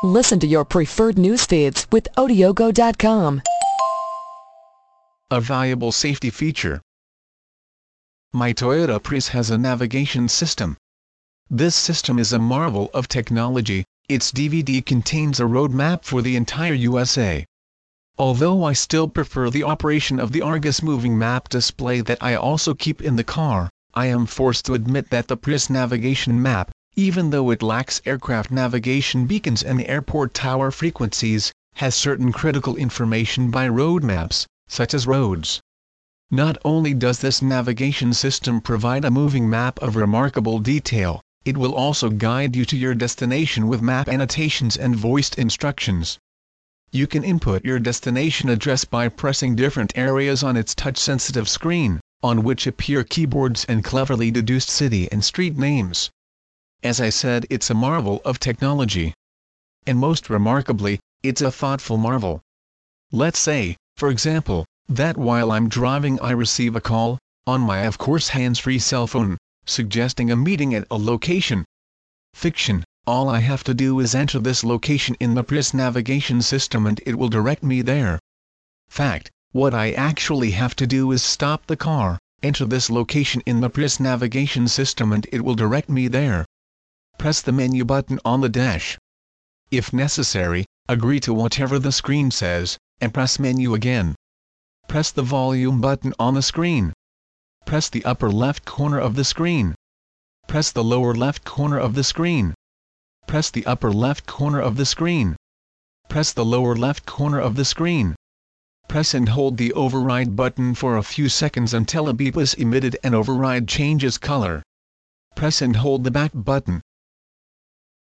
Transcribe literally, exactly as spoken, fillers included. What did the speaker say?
Listen to your preferred news feeds with Odiogo dot com. A valuable safety feature. My Toyota Prius has a navigation system. This system is a marvel of technology. Its D V D contains a road map for the entire U S A. Although I still prefer the operation of the Argus moving map display that I also keep in the car, I am forced to admit that the Prius navigation map, even though it lacks aircraft navigation beacons and airport tower frequencies, has certain critical information by road maps, such as roads. Not only does this navigation system provide a moving map of remarkable detail, it will also guide you to your destination with map annotations and voiced instructions. You can input your destination address by pressing different areas on its touch-sensitive screen, on which appear keyboards and cleverly deduced city and street names. As I said, it's a marvel of technology. And most remarkably, it's a thoughtful marvel. Let's say, for example, that while I'm driving I receive a call, on my of course hands-free cell phone, suggesting a meeting at a location. Fiction, all I have to do is enter this location in the Prius navigation system and it will direct me there. Fact, what I actually have to do is stop the car, enter this location in the Prius navigation system and it will direct me there. Press the menu button on the dash. If necessary, agree to whatever the screen says, and press menu again. Press the volume button on the screen. Press the upper left corner of the screen. Press the lower left corner of the screen. Press the upper left corner of the screen. Press the lower left corner of the screen. Press and hold the override button for a few seconds until a beep is emitted and override changes color. Press and hold the back button.